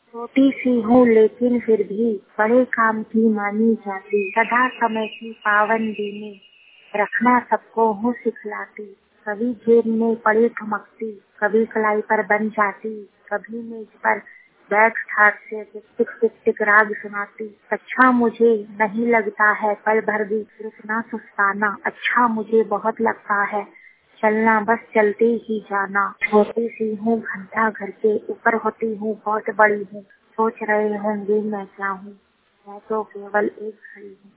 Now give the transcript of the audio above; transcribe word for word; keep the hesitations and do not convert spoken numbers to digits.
छोटी सी हूँ लेकिन फिर भी बड़े काम की मानी जाती। सदा समय की पाबंदी में रखना सबको हूँ सिखलाती। कभी जेब में पड़ी ठुमकती, कभी कलाई पर बन जाती, कभी मेज पर बैठ ठाट से टिक टिक टिक राग सुनाती। अच्छा मुझे नहीं लगता है पल भर भी रुकना सुस्ताना। अच्छा मुझे बहुत लगता है चलना, बस चलते ही जाना। छोटी सी हूँ घंटा घर के ऊपर होती हूँ बहुत बड़ी हूँ। सोच रहे होंगे मैं क्या हूँ, मैं तो केवल एक घड़ी हूँ।